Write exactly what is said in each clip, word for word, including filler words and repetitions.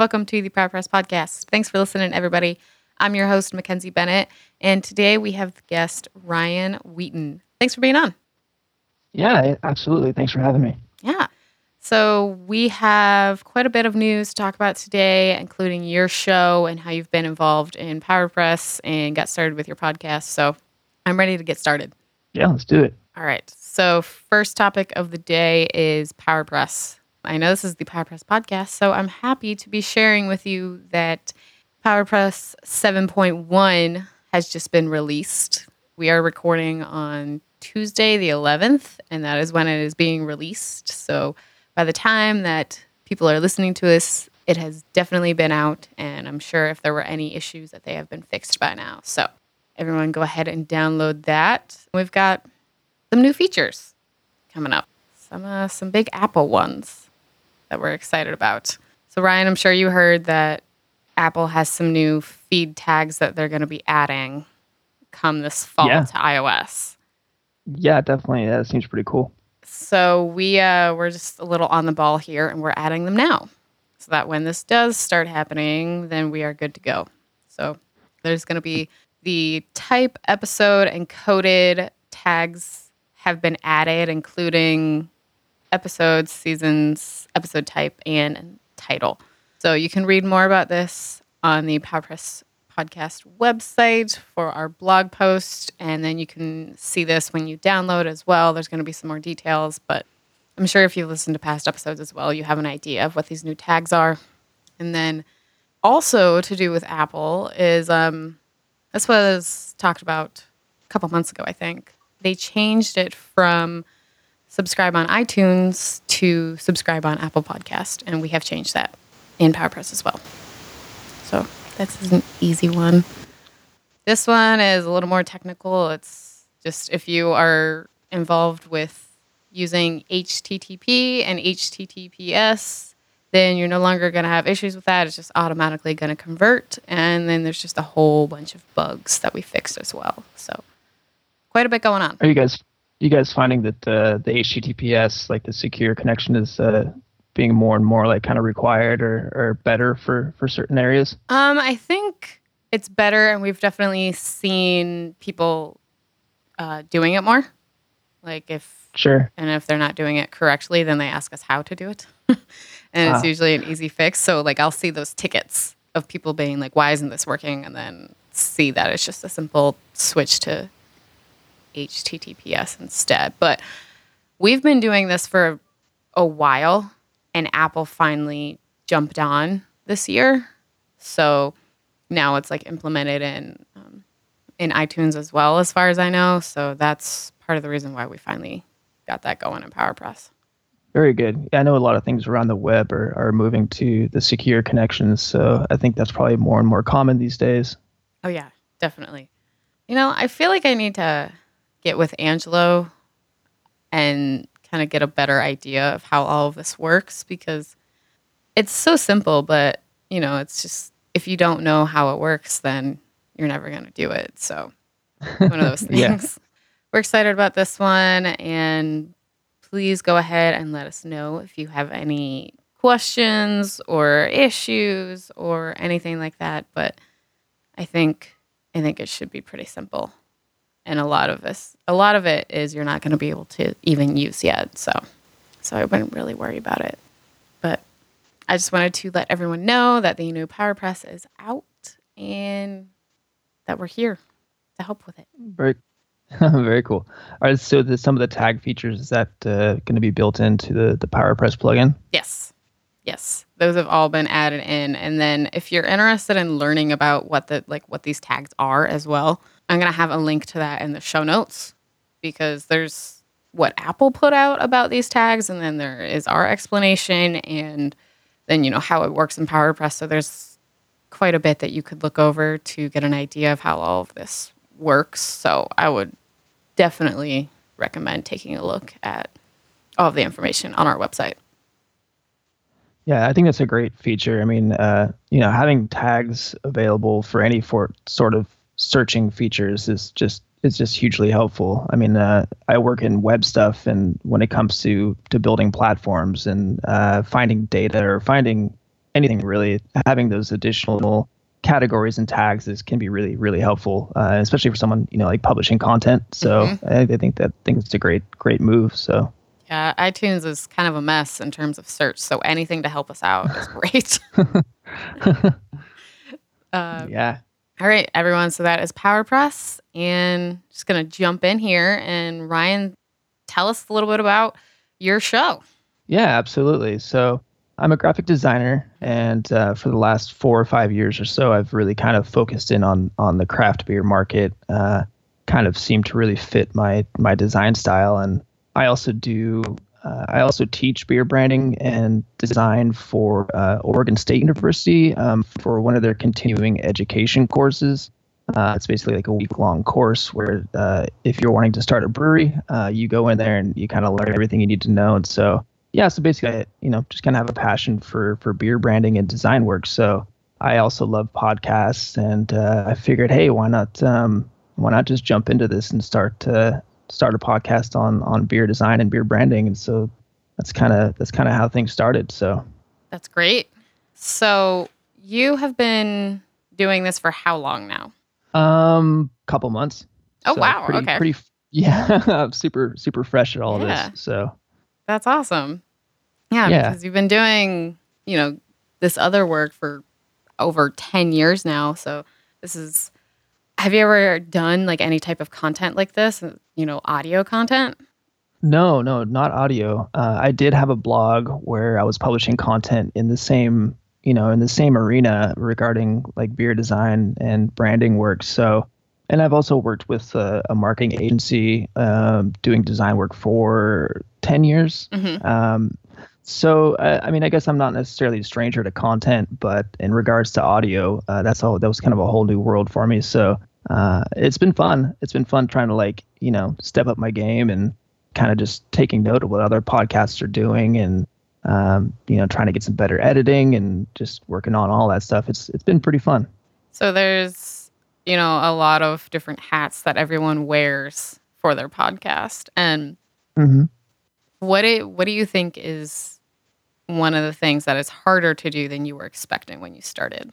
Welcome to the PowerPress Podcast. Thanks for listening, everybody. I'm your host, Mackenzie Bennett, and today we have the guest Ryan Wheaton. Thanks for being on. Yeah, absolutely. Thanks for having me. Yeah. So we have quite a bit of news to talk about today, including your show and how you've been involved in PowerPress and got started with your podcast. So I'm ready to get started. Yeah, let's do it. All right. So first topic of the day is PowerPress. I know this is the PowerPress Podcast, so I'm happy to be sharing with you that PowerPress seven point one has just been released. We are recording on Tuesday the eleventh, and that is when it is being released. So by the time that people are listening to this, it has definitely been out, and I'm sure if there were any issues that they have been fixed by now. So everyone go ahead and download that. We've got some new features coming up, some uh, some big Apple ones that we're excited about. So Ryan, I'm sure you heard that Apple has some new feed tags that they're going to be adding come this fall Yeah. to iOS. Yeah, definitely. That seems pretty cool. So we, uh, we're just a little on the ball here, and we're adding them now. So that when this does start happening, then we are good to go. So there's going to be the type, episode, and coded tags have been added, including episodes, seasons, episode type, and title. So you can read more about this on the PowerPress Podcast website for our blog post, and then you can see this when you download as well. There's going to be some more details, but I'm sure if you've listened to past episodes as well, you have an idea of what these new tags are. And then also to do with Apple is, um, this was talked about a couple months ago, I think. They changed it from subscribe on iTunes to subscribe on Apple Podcast, and we have changed that in PowerPress as well. So that's an easy one. This one is a little more technical. It's just if you are involved with using H T T P and H T T P S, then you're no longer going to have issues with that. It's just automatically going to convert. And then there's just a whole bunch of bugs that we fixed as well. So quite a bit going on. Are you guys you guys finding that uh, the H T T P S, like the secure connection, is uh, being more and more like kind of required or, or better for, for certain areas? Um, I think it's better, and we've definitely seen people uh, doing it more. Like if Sure. and if they're not doing it correctly, then they ask us how to do it, and it's Ah. usually an easy fix. So like I'll see those tickets of people being like, "Why isn't this working?" and then see that it's just a simple switch to H T T P S instead. But we've been doing this for a while, and Apple finally jumped on this year. So now it's like implemented in um, in iTunes as well, as far as I know. So that's part of the reason why we finally got that going in PowerPress. Very good. Yeah, I know a lot of things around the web are, are moving to the secure connections, so I think that's probably more and more common these days. Oh, yeah, definitely. You know, I feel like I need to get with Angelo and kind of get a better idea of how all of this works, because it's so simple, but, you know, it's just, if you don't know how it works, then you're never going to do it. So one of those things. Yeah. We're excited about this one, and please go ahead and let us know if you have any questions or issues or anything like that. But I think I think it should be pretty simple. And a lot of this, a lot of it is you're not going to be able to even use yet. So, so I wouldn't really worry about it. But I just wanted to let everyone know that the new PowerPress is out and that we're here to help with it. Very, very cool. All right, so the, some of the tag features, is that uh, going to be built into the, the PowerPress plugin? Yes. Yes. Those have all been added in. And then if you're interested in learning about what the like what these tags are as well, I'm going to have a link to that in the show notes, because there's what Apple put out about these tags, and then there is our explanation, and then, you know, how it works in PowerPress. So there's quite a bit that you could look over to get an idea of how all of this works. So I would definitely recommend taking a look at all of the information on our website. Yeah, I think that's a great feature. I mean, uh, you know, having tags available for any for, sort of searching features is just is just hugely helpful. I mean, uh, I work in web stuff, and when it comes to to building platforms and uh, finding data or finding anything really. Having those additional categories and tags is can be really really helpful, uh, especially for someone you know like publishing content. So mm-hmm. I, I think that I think it's a great great move. So yeah, iTunes is kind of a mess in terms of search. So anything to help us out is great. uh, yeah. All right, everyone. So that is PowerPress, and just gonna jump in here and Ryan, tell us a little bit about your show. Yeah, absolutely. So I'm a graphic designer, and uh, for the last four or five years or so, I've really kind of focused in on on the craft beer market. Uh, kind of seemed to really fit my my design style, and I also do. Uh, I also teach beer branding and design for uh, Oregon State University um, for one of their continuing education courses. Uh, it's basically like a week-long course where uh, if you're wanting to start a brewery, uh, you go in there and you kind of learn everything you need to know. And so, yeah, so basically, I, you know, just kind of have a passion for for beer branding and design work. So I also love podcasts, and uh, I figured, hey, why not um, why not just jump into this and start uh, start a podcast on on beer design and beer branding. And so that's kind of that's kind of how things started. So that's great. So you have been doing this for how long now? Um, couple months. Oh, so wow. Pretty, okay. Pretty, yeah, super, super fresh at all yeah. of this. So that's awesome. Yeah, yeah, because you've been doing, you know, this other work for over ten years now. So this is, have you ever done like any type of content like this, you know, audio content? No, no, not audio. Uh, I did have a blog where I was publishing content in the same, you know, in the same arena regarding like beer design and branding work. So, and I've also worked with a, a marketing agency um, doing design work for ten years. Mm-hmm. Um, so, uh, I mean, I guess I'm not necessarily a stranger to content, but in regards to audio, uh, that's all, that was kind of a whole new world for me. So uh, it's been fun. It's been fun trying to like, you know, step up my game and kind of just taking note of what other podcasts are doing and, um, you know, trying to get some better editing and just working on all that stuff. It's it's been pretty fun. So there's, you know, a lot of different hats that everyone wears for their podcast. And mm-hmm. what do, what do you think is one of the things that is harder to do than you were expecting when you started?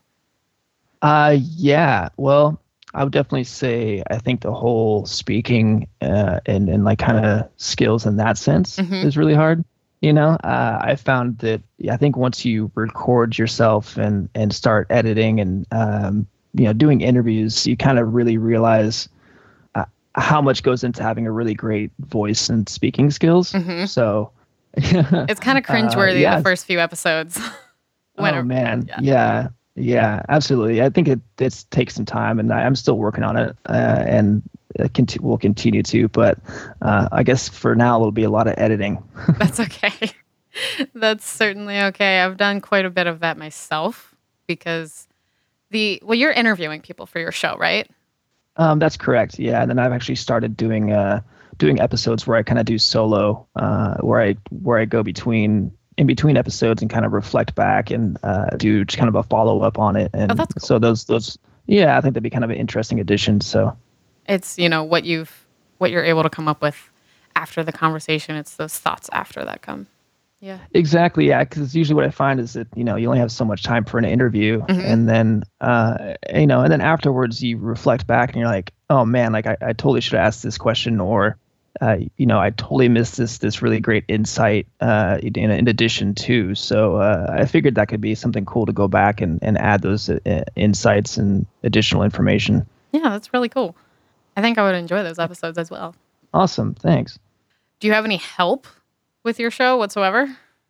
Uh, yeah, well, I would definitely say I think the whole speaking uh, and, and like kind of skills in that sense mm-hmm. is really hard. You know, uh, I found that I think once you record yourself and, and start editing and, um, you know, doing interviews, you kind of really realize uh, how much goes into having a really great voice and speaking skills. Mm-hmm. So it's kind of cringeworthy uh, yeah. the first few episodes. Oh, man. Yeah. yeah. Yeah, absolutely. I think it it takes some time, and I, I'm still working on it, uh, and it conti- will continue to. But uh, I guess for now, it'll be a lot of editing. That's okay. That's certainly okay. I've done quite a bit of that myself because the well, you're interviewing people for your show, right? Um, that's correct. Yeah, and then I've actually started doing uh, doing episodes where I kind of do solo, uh, where I where I go between. in between episodes and kind of reflect back and uh, do just kind of a follow up on it. And oh, that's cool. So those, those, yeah, I think that'd be kind of an interesting addition. So it's, you know, what you've, what you're able to come up with after the conversation. It's those thoughts after that come. Yeah, exactly. Yeah. Cause usually what I find is that, you know, you only have so much time for an interview mm-hmm. and then, uh, you know, and then afterwards you reflect back and you're like, oh man, like I, I totally should have asked this question, or, Uh, you know, I totally missed this this really great insight uh, in, in addition to. So uh, I figured that could be something cool to go back and, and add those uh, insights and additional information. Yeah, that's really cool. I think I would enjoy those episodes as well. Awesome. Thanks. Do you have any help with your show whatsoever?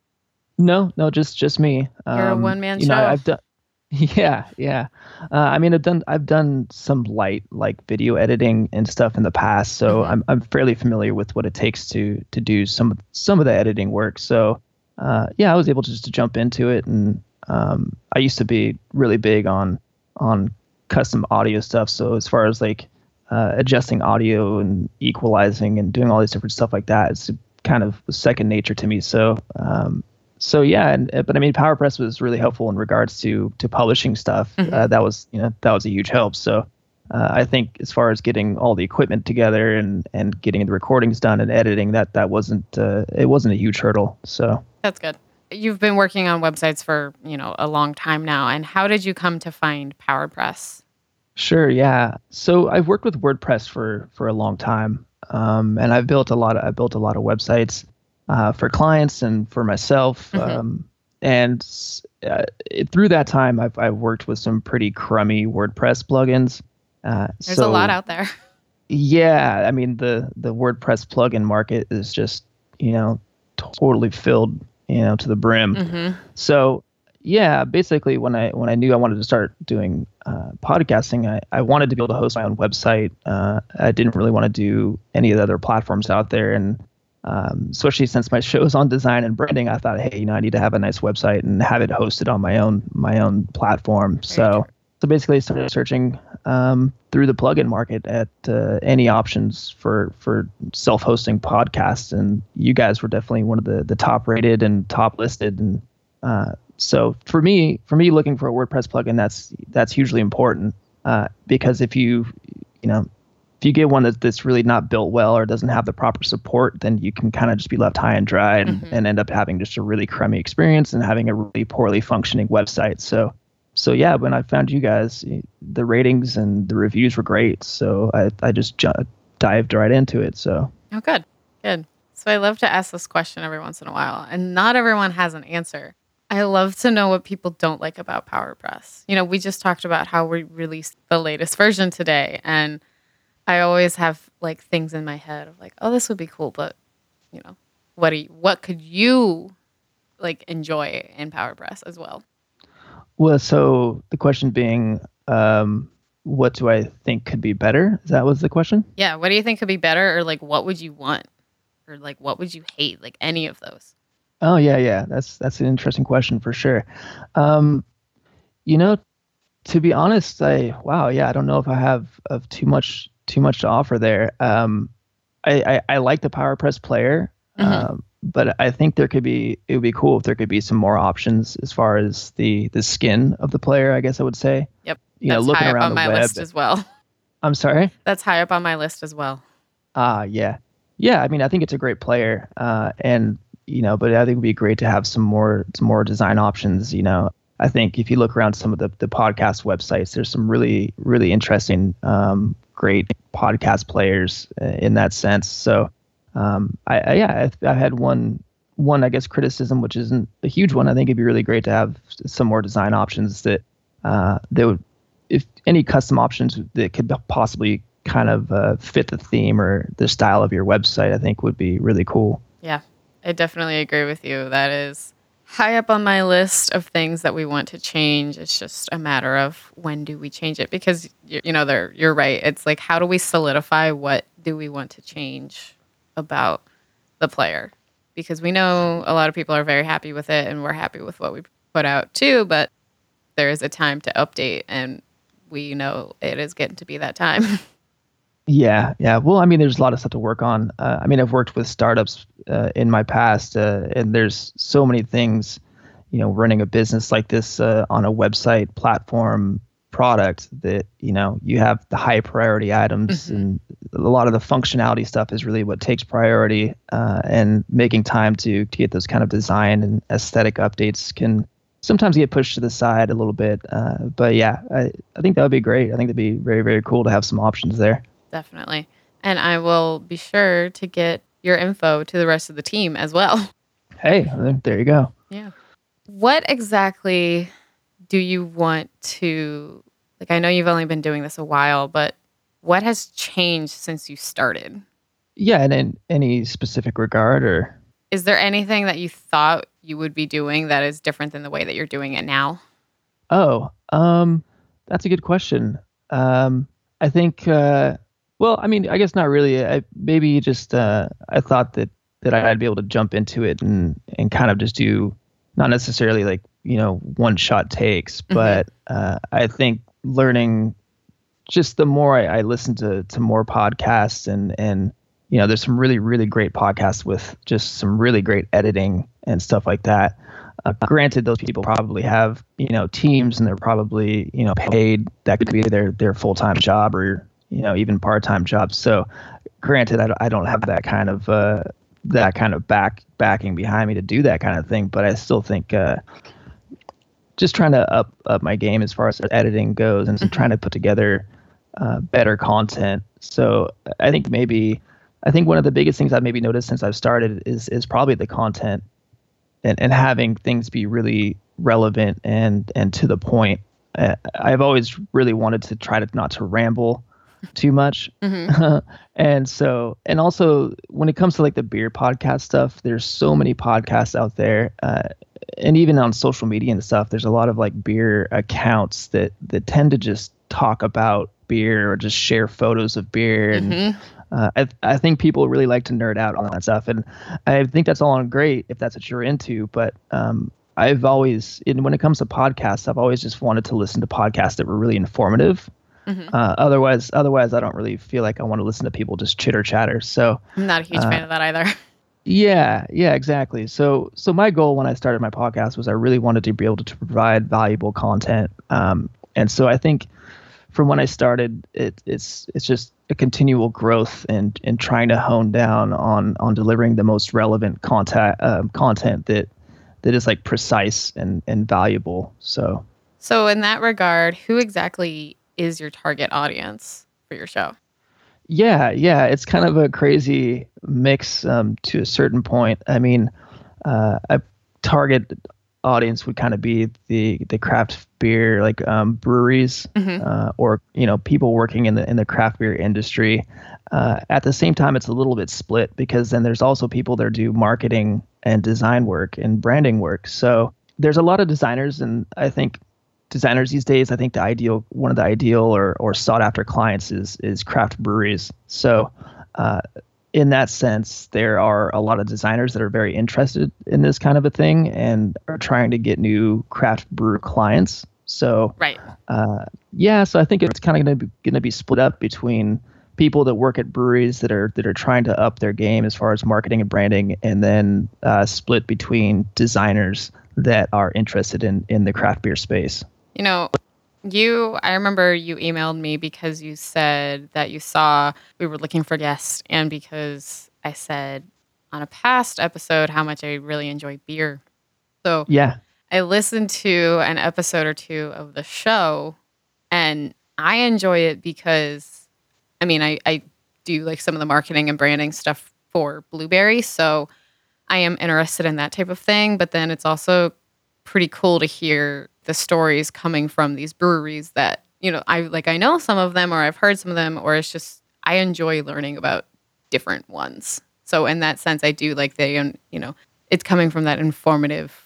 No, no, just just me. You're um, a one-man you show. know, I've done. Yeah, yeah. Uh, I mean, I've done I've done some light like video editing and stuff in the past, so mm-hmm. I'm I'm fairly familiar with what it takes to to do some some of the editing work. So uh, yeah, I was able to just to jump into it, and um, I used to be really big on on custom audio stuff. So as far as like uh, adjusting audio and equalizing and doing all these different stuff like that, it's kind of second nature to me. So. Um, So yeah, and but I mean, PowerPress was really helpful in regards to to publishing stuff. Mm-hmm. Uh, that was you know that was a huge help. So uh, I think as far as getting all the equipment together and, and getting the recordings done and editing, that that wasn't uh, it wasn't a huge hurdle. So that's good. you've been working on websites for, you know, a long time now. And how did you come to find PowerPress? Sure, yeah. So I've worked with WordPress for for a long time, um, and I've built a lot of I built a lot of websites uh, for clients and for myself. Mm-hmm. Um, and uh, it, through that time, I've I've worked with some pretty crummy WordPress plugins. Uh, There's so, a lot out there. Yeah, I mean the the WordPress plugin market is just you know totally filled you know to the brim. Mm-hmm. So yeah, basically when I when I knew I wanted to start doing uh, podcasting, I, I wanted to be able to host my own website. Uh, I didn't really want to do any of the other platforms out there, and um, especially since my show is on design and branding, I thought, hey, you know, I need to have a nice website and have it hosted on my own my own platform. Very so true. so basically, I started searching um, through the plugin market at uh, any options for for self-hosting podcasts, and you guys were definitely one of the the top rated and top listed, and uh, so for me, for me, looking for a WordPress plugin, that's that's hugely important uh, because if you, you know, if you get one that, that's really not built well or doesn't have the proper support, then you can kind of just be left high and dry and, mm-hmm. and end up having just a really crummy experience and having a really poorly functioning website. So, so yeah, when I found you guys, the ratings and the reviews were great. So I I just j- dived right into it. So oh, good, good. So I love to ask this question every once in a while, and not everyone has an answer. I love to know what people don't like about PowerPress. You know, we just talked about how we released the latest version today, and I always have like things in my head of like, oh, this would be cool, but you know, what do you, what could you like enjoy in PowerPress as well? Well, so the question being, um, what do I think could be better? Is that was the question? Yeah. What do you think could be better, or like, what would you want, or like, what would you hate? Like any of those. Oh yeah, yeah. That's that's an interesting question for sure. Um, you know, to be honest, I wow, yeah, I don't know if I have of too much too much to offer there. Um, I, I I like the PowerPress player, mm-hmm. um, but I think there could be it would be cool if there could be some more options as far as the the skin of the player. I guess I would say. Yep, you that's know, looking high up around on the my web, list as well. I'm sorry. That's high up on my list as well. Ah, uh, yeah, yeah. I mean, I think it's a great player, uh, and. You know, but I think it'd be great to have some more some more design options. You know, I think if you look around some of the, the podcast websites, there's some really, really interesting, um, great podcast players in that sense. So, um, I, I yeah, I, I had one one I guess criticism, which isn't a huge one. I think it'd be really great to have some more design options that uh, that would, if any custom options that could possibly kind of uh, fit the theme or the style of your website. I think would be really cool. Yeah. I definitely agree with you. That is high up on my list of things that we want to change. It's just a matter of when do we change it? Because, you know, they're, you're right. It's like, how do we solidify what do we want to change about the player? Because we know a lot of people are very happy with it, and we're happy with what we put out too, but there is a time to update, and we know it is getting to be that time. Yeah, yeah. Well, I mean, there's a lot of stuff to work on. Uh, I mean, I've worked with startups uh, in my past, uh, and there's so many things, you know, running a business like this uh, on a website platform product that, you know, you have the high priority items, mm-hmm. and a lot of the functionality stuff is really what takes priority, uh, and making time to, to get those kind of design and aesthetic updates can sometimes get pushed to the side a little bit. Uh, but yeah, I, I think that would be great. I think that'd be very, very cool to have some options there. Definitely. And I will be sure to get your info to the rest of the team as well. Hey, there you go. Yeah. What exactly do you want to, like, I know you've only been doing this a while, but what has changed since you started? Yeah, and in any specific regard, or? Is there anything that you thought you would be doing that is different than the way that you're doing it now? Oh, um, that's a good question. Um, I think, uh, Well, I mean, I guess not really. I, maybe just uh, I thought that, that I'd be able to jump into it and, and kind of just do not necessarily like, you know, one shot takes, mm-hmm. but uh, I think learning just the more I, I listen to, to more podcasts and, and, you know, there's some really, really great podcasts with just some really great editing and stuff like that. Uh, granted, those people probably have, you know, teams, and they're probably, you know, paid. That could be their, their full-time job or, you know, even part-time jobs. So granted, I don't, I don't have that kind of uh, that kind of back backing behind me to do that kind of thing. But I still think uh, just trying to up up my game as far as editing goes, and Mhm. trying to put together uh, better content. So I think maybe I think one of the biggest things I've maybe noticed since I've started is is probably the content, and, and having things be really relevant and and to the point. Uh, I've always really wanted to try to not to ramble too much. Mhm. And so, and also when it comes to like the beer podcast stuff, there's so many podcasts out there. Uh, and even on social media and stuff, there's a lot of like beer accounts that, that tend to just talk about beer or just share photos of beer. And Mhm. uh, I, I think people really like to nerd out on that stuff. And I think that's all great if that's what you're into. But um, I've always, and when it comes to podcasts, I've always just wanted to listen to podcasts that were really informative. Mhm. Uh, otherwise, otherwise, I don't really feel like I want to listen to people just chitter chatter. So, I'm not a huge uh, fan of that either. yeah, yeah, exactly. So, so my goal when I started my podcast was I really wanted to be able to, to provide valuable content. Um, and so I think from when I started, it, it's it's just a continual growth and and trying to hone down on on delivering the most relevant content um, content that that is like precise and and valuable. So. So in that regard, who exactly is your target audience for your show? Yeah, yeah, it's kind of a crazy mix um, to a certain point. I mean, uh, a target audience would kind of be the the craft beer like um, breweries Mhm. uh, or you know people working in the in the craft beer industry. Uh, at the same time, it's a little bit split because then there's also people that do marketing and design work and branding work. So there's a lot of designers, and I think designers these days, I think the ideal one of the ideal or or sought after clients is is craft breweries. So uh, in that sense, there are a lot of designers that are very interested in this kind of a thing and are trying to get new craft brewer clients. So Right. uh, yeah, so I think it's kind of going to be going to be split up between people that work at breweries that are that are trying to up their game as far as marketing and branding, and then uh, split between designers that are interested in in the craft beer space. You know, you, I remember you emailed me because you said that you saw we were looking for guests, and because I said on a past episode how much I really enjoy beer. So Yeah. I listened to an episode or two of the show, and I enjoy it because, I mean, I, I do like some of the marketing and branding stuff for Blueberry. So I am interested in that type of thing. But then it's also pretty cool to hear the stories coming from these breweries that, you know, I like, I know some of them or I've heard some of them, or it's just, I enjoy learning about different ones. So in that sense, I do like the, um, you know, it's coming from that informative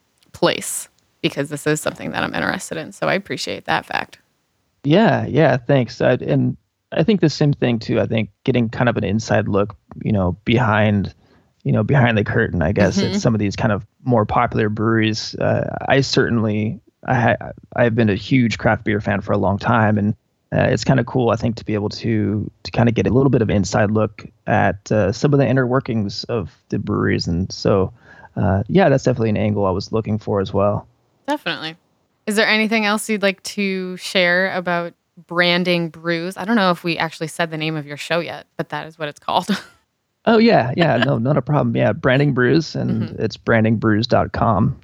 place because this is something that I'm interested in. So I appreciate that fact. Yeah, yeah, thanks. I, and I think the same thing too. I think getting kind of an inside look, you know, behind, you know, behind the curtain, I guess, at Hmm. some of these kind of more popular breweries. Uh, I certainly, I ha- I've been a huge craft beer fan for a long time, and uh, it's kind of cool, I think, to be able to to kind of get a little bit of inside look at uh, some of the inner workings of the breweries, and so, uh, yeah, that's definitely an angle I was looking for as well. Definitely. Is there anything else you'd like to share about Branding Brews? I don't know if we actually said the name of your show yet, but that is what it's called. Oh yeah, yeah, no, not a problem. Yeah, Branding Brews, and Hmm. it's branding brews dot com.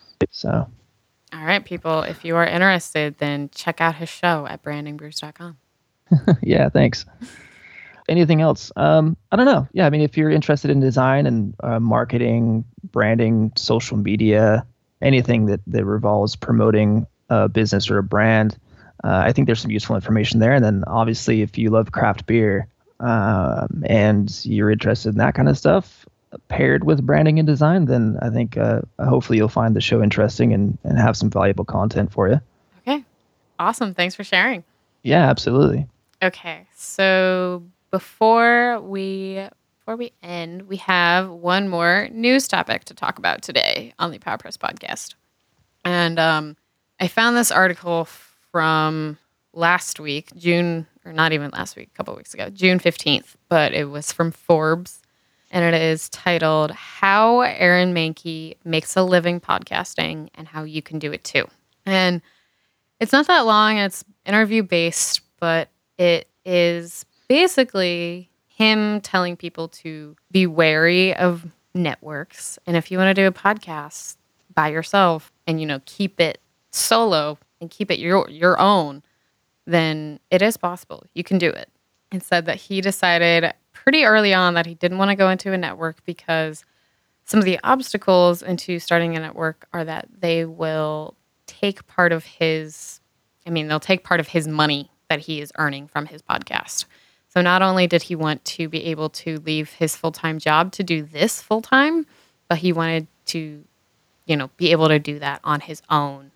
So All right, people, if you are interested, then check out his show at branding brews dot com. yeah, thanks. Anything else? Um, I don't know. Yeah, I mean, if you're interested in design and uh, marketing, branding, social media, anything that that revolves promoting a business or a brand, uh, I think there's some useful information there. And then obviously, if you love craft beer um, and you're interested in that kind of stuff, paired with branding and design, then I think uh, hopefully you'll find the show interesting and and have some valuable content for you. Okay, awesome. Thanks for sharing. Yeah, absolutely. Okay, so before we before we end, we have one more news topic to talk about today on the PowerPress podcast. And um, I found this article from last week, June, or not even last week, a couple weeks ago, June fifteenth, but it was from Forbes. And it is titled How Aaron Mahnke Makes a Living Podcasting and How You Can Do It Too. And it's not that long, and it's interview based, but it is basically him telling people to be wary of networks. And if you want to do a podcast by yourself and, you know, keep it solo and keep it your your own, then it is possible. You can do it. And said that he decided pretty early on that he didn't want to go into a network because some of the obstacles into starting a network are that they will take part of his, I mean, they'll take part of his money that he is earning from his podcast. So not only did he want to be able to leave his full-time job to do this full-time, but he wanted to, you know, be able to do that on his own,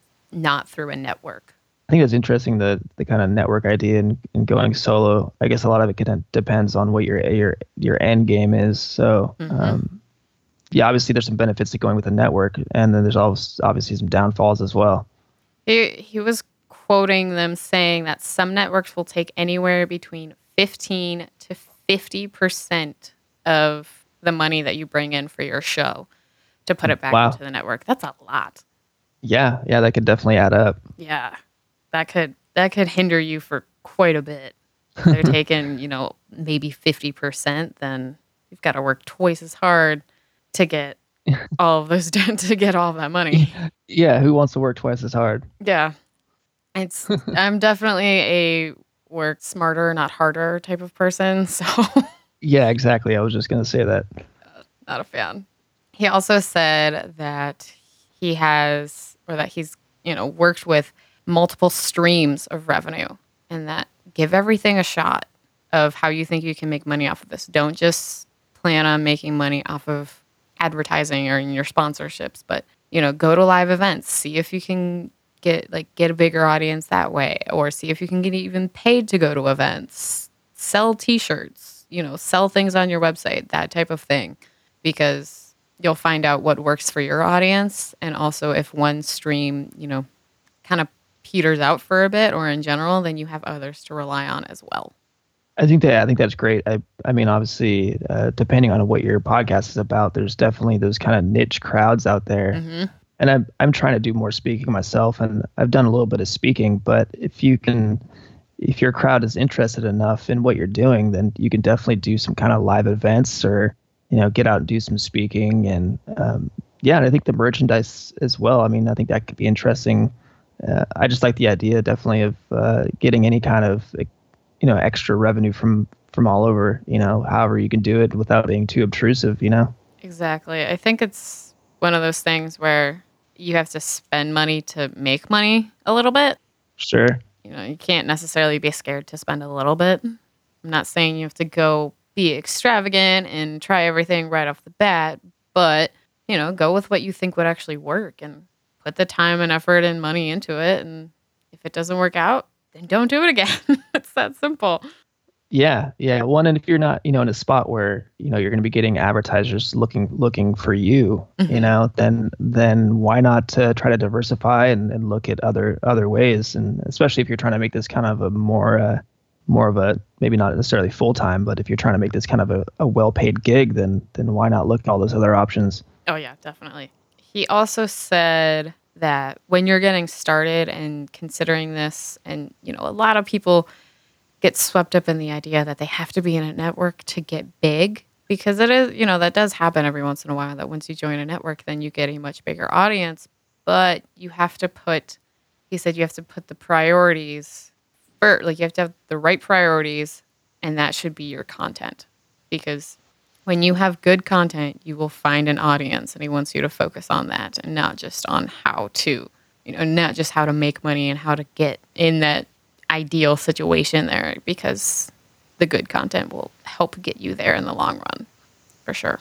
not through a network. I think it's interesting, the the kind of network idea and, and going solo. I guess a lot of it can, depends on what your your your end game is. So, mm-hmm. um, yeah, obviously there's some benefits to going with a network, and then there's always obviously some downfalls as well. He he was quoting them saying that some networks will take anywhere between fifteen to fifty percent of the money that you bring in for your show to put it back wow. into the network. That's a lot. Yeah, yeah, that could definitely add up. Yeah. That could that could hinder you for quite a bit. If they're taking, you know, maybe fifty percent, then you've got to work twice as hard to get all of those to get all of that money. Yeah, who wants to work twice as hard? Yeah. It's I'm definitely a work smarter, not harder type of person. So yeah, exactly. I was just going to say that. Uh, not a fan. He also said that he has or that he's, you know, worked with multiple streams of revenue, and that give everything a shot of how you think you can make money off of this. Don't just plan on making money off of advertising or in your sponsorships, but, you know, go to live events, see if you can get like get a bigger audience that way, or see if you can get even paid to go to events, sell t-shirts, you know, sell things on your website, that type of thing, because you'll find out what works for your audience. And also if one stream, you know, kind of peters out for a bit or in general, then you have others to rely on as well. I think that I think that's great. I I mean, obviously, uh, depending on what your podcast is about, there's definitely those kind of niche crowds out there. Mm-hmm. And I'm I'm trying to do more speaking myself, and I've done a little bit of speaking. But if you can, if your crowd is interested enough in what you're doing, then you can definitely do some kind of live events, or, you know, get out and do some speaking. And um, yeah, and I think the merchandise as well. I mean, I think that could be interesting. Uh, I just like the idea, definitely, of uh, getting any kind of, you know, extra revenue from from all over, you know, however you can do it without being too obtrusive, you know? Exactly. I think it's one of those things where you have to spend money to make money a little bit. Sure. You know, you can't necessarily be scared to spend a little bit. I'm not saying you have to go be extravagant and try everything right off the bat, but, you know, go with what you think would actually work and put the time and effort and money into it. And if it doesn't work out, then don't do it again. It's that simple. Yeah. Yeah. One, and if you're not, you know, in a spot where, you know, you're going to be getting advertisers looking, looking for you, mm-hmm. you know, then, then why not uh, try to diversify and, and look at other, other ways. And especially if you're trying to make this kind of a more, uh, more of a, maybe not necessarily full-time, but if you're trying to make this kind of a, a well-paid gig, then, then why not look at all those other options? Oh yeah, definitely. He also said that when you're getting started and considering this, and, you know, a lot of people get swept up in the idea that they have to be in a network to get big, because it is, you know, that does happen every once in a while, that once you join a network, then you get a much bigger audience. But you have to put, he said, you have to put the priorities first, like you have to have the right priorities, and that should be your content. Because when you have good content, you will find an audience, and he wants you to focus on that and not just on how to, you know, not just how to make money and how to get in that ideal situation there, because the good content will help get you there in the long run, for sure.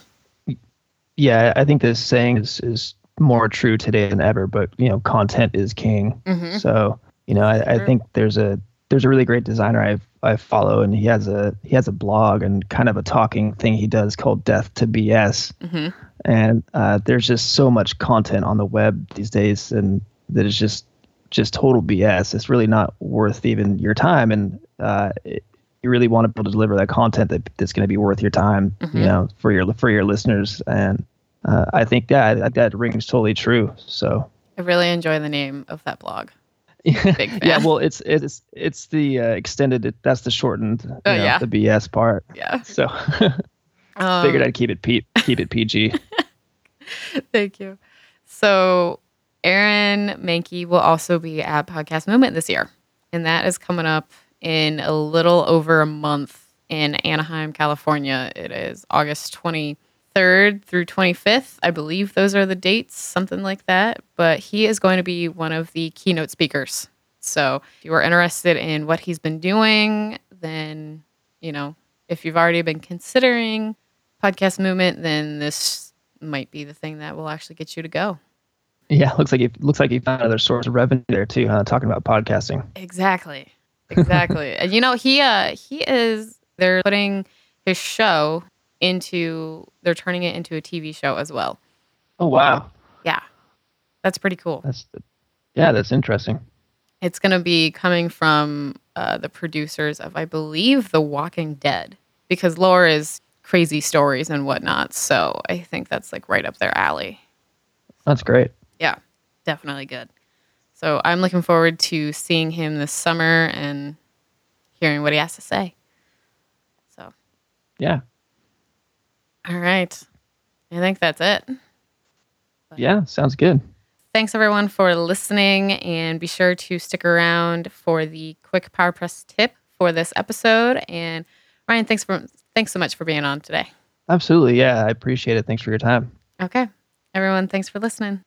Yeah, I think this saying is, is more true today than ever, but, you know, content is king. Mm-hmm. So, you know, I, I think there's a, there's a really great designer I I follow, and he has a he has a blog and kind of a talking thing he does called Death to B S. Mm-hmm. And uh, there's just so much content on the web these days, and that is just just total B S. It's really not worth even your time, and uh, it, you really want to be able to deliver that content that that's going to be worth your time, mm-hmm. you know, for your for your listeners. And uh, I think that that rings totally true. So I really enjoy the name of that blog. Big fan. Yeah, well, it's it's it's the uh, extended. It, that's the shortened. You Oh, know, yeah. the B S part. Yeah. So Um, figured I'd keep it P, keep it P G. Thank you. So Aaron Mahnke will also be at Podcast Movement this year, and that is coming up in a little over a month in Anaheim, California. It is August twenty-third through twenty-fifth. I believe those are the dates, something like that. But he is going to be one of the keynote speakers. So if you are interested in what he's been doing, then, you know, if you've already been considering Podcast Movement, then this might be the thing that will actually get you to go. Yeah, looks like it looks like you found another source of revenue there too, huh? Talking about podcasting. Exactly. Exactly. And you know, he uh he is they're putting his show into they're turning it into a T V show as well. Oh wow. Yeah. That's pretty cool. That's yeah, that's interesting. It's going to be coming from uh, the producers of, I believe, The Walking Dead, because lore is crazy stories and whatnot. So I think that's like right up their alley. That's great. Yeah, definitely good. So I'm looking forward to seeing him this summer and hearing what he has to say. So, Yeah. all right. I think that's it. But Yeah, sounds good. thanks everyone for listening, and be sure to stick around for the quick PowerPress tip for this episode. And Ryan, thanks for thanks so much for being on today. Absolutely. Yeah, I appreciate it. Thanks for your time. Okay. Everyone, thanks for listening.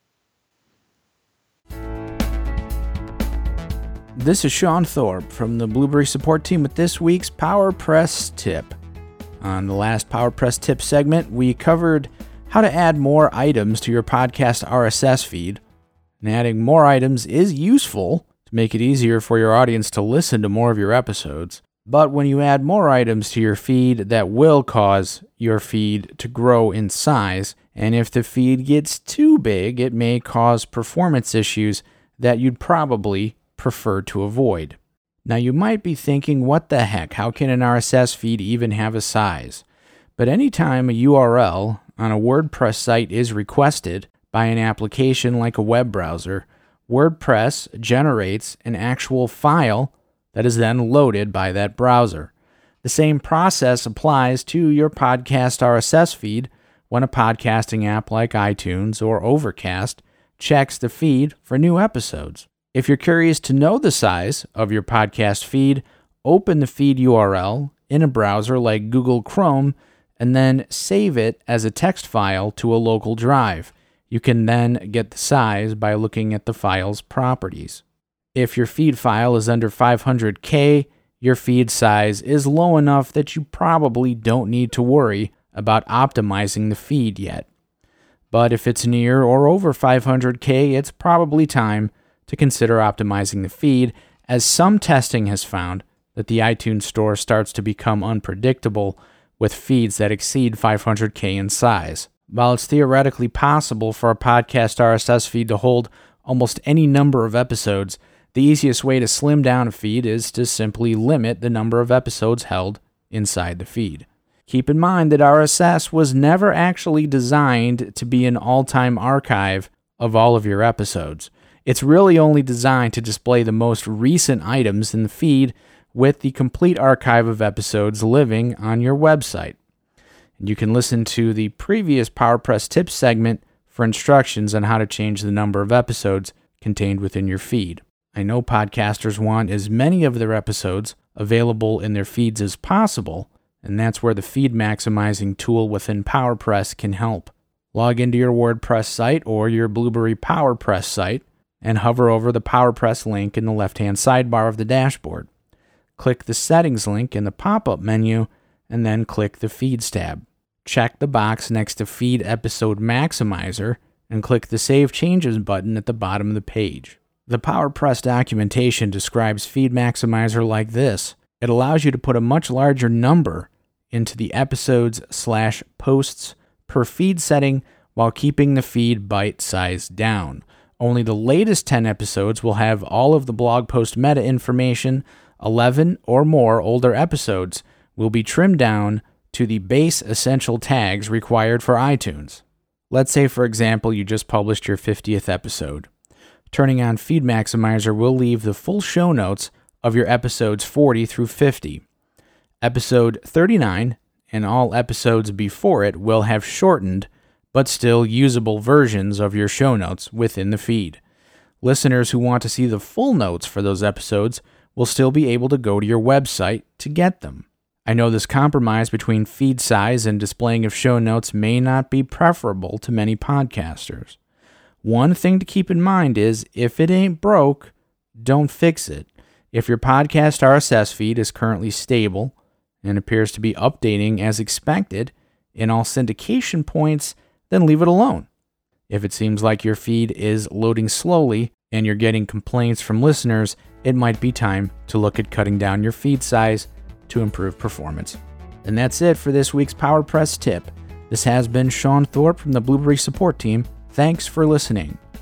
This is Sean Thorpe from the Blueberry support team with this week's PowerPress tip. On the last PowerPress tip segment, we covered how to add more items to your podcast R S S feed. And adding more items is useful to make it easier for your audience to listen to more of your episodes. But when you add more items to your feed, that will cause your feed to grow in size. And if the feed gets too big, it may cause performance issues that you'd probably prefer to avoid. Now you might be thinking, what the heck? How can an R S S feed even have a size? But anytime a U R L on a WordPress site is requested by an application like a web browser, WordPress generates an actual file that is then loaded by that browser. The same process applies to your podcast R S S feed when a podcasting app like iTunes or Overcast checks the feed for new episodes. If you're curious to know the size of your podcast feed, open the feed U R L in a browser like Google Chrome and then save it as a text file to a local drive. You can then get the size by looking at the file's properties. If your feed file is under five hundred K, your feed size is low enough that you probably don't need to worry about optimizing the feed yet. But if it's near or over five hundred K, it's probably time to consider optimizing the feed, as some testing has found that the iTunes Store starts to become unpredictable with feeds that exceed five hundred K in size. While it's theoretically possible for a podcast R S S feed to hold almost any number of episodes, the easiest way to slim down a feed is to simply limit the number of episodes held inside the feed. Keep in mind that R S S was never actually designed to be an all-time archive of all of your episodes. It's really only designed to display the most recent items in the feed with the complete archive of episodes living on your website. And you can listen to the previous PowerPress Tips segment for instructions on how to change the number of episodes contained within your feed. I know podcasters want as many of their episodes available in their feeds as possible, and that's where the feed maximizing tool within PowerPress can help. Log into your WordPress site or your Blueberry PowerPress site and hover over the PowerPress link in the left-hand sidebar of the dashboard. Click the Settings link in the pop-up menu and then click the Feeds tab. Check the box next to Feed Episode Maximizer and click the Save Changes button at the bottom of the page. The PowerPress documentation describes Feed Maximizer like this. It allows you to put a much larger number into the episodes slash posts per feed setting while keeping the feed byte size down. Only the latest ten episodes will have all of the blog post meta information. eleven or more older episodes will be trimmed down to the base essential tags required for iTunes. Let's say, for example, you just published your fiftieth episode. turning on Feed Maximizer will leave the full show notes of your episodes forty through fifty. Episode thirty-nine and all episodes before it will have shortened but still usable versions of your show notes within the feed. Listeners who want to see the full notes for those episodes will still be able to go to your website to get them. I know this compromise between feed size and displaying of show notes may not be preferable to many podcasters. One thing to keep in mind is, if it ain't broke, don't fix it. If your podcast R S S feed is currently stable and appears to be updating as expected in all syndication points, then leave it alone. If it seems like your feed is loading slowly and you're getting complaints from listeners, it might be time to look at cutting down your feed size to improve performance. And that's it for this week's PowerPress tip. This has been Sean Thorpe from the Blueberry Support Team. Thanks for listening.